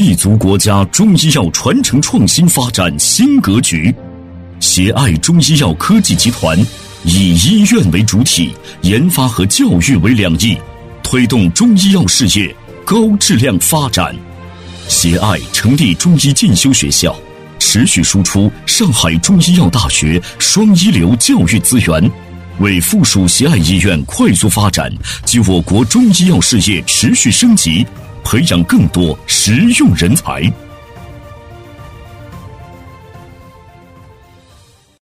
立足国家中医药传承创新发展新格局。协爱中医药科技集团以医院为主体，研发和教育为两翼，推动中医药事业高质量发展。协爱成立中医进修学校，持续输出上海中医药大学双一流教育资源，为附属协爱医院快速发展及我国中医药事业持续升级，培养更多实用人才。